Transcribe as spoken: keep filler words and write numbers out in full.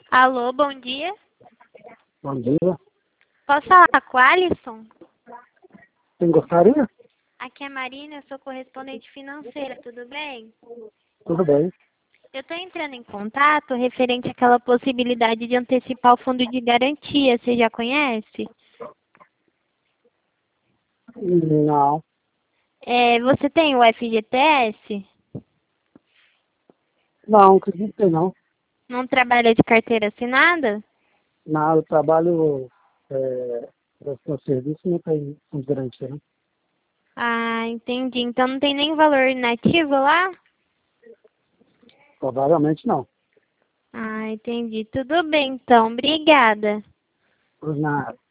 Alô, bom dia. Bom dia. Posso falar com o Alisson? Quem gostaria? Aqui é a Marina, eu sou correspondente financeira, tudo bem? Tudo bem. Eu estou entrando em contato referente àquela possibilidade de antecipar o fundo de garantia, você já conhece? Não, É, você tem o F G T S? não, acredito que não. Não trabalha de carteira assinada? Não, eu trabalho é, prestando serviço e não tem fundo de garantia, né? Ah, entendi. Então não tem nem valor inativo lá? Provavelmente não. Ah, entendi. Tudo bem, então. Obrigada. Por nada.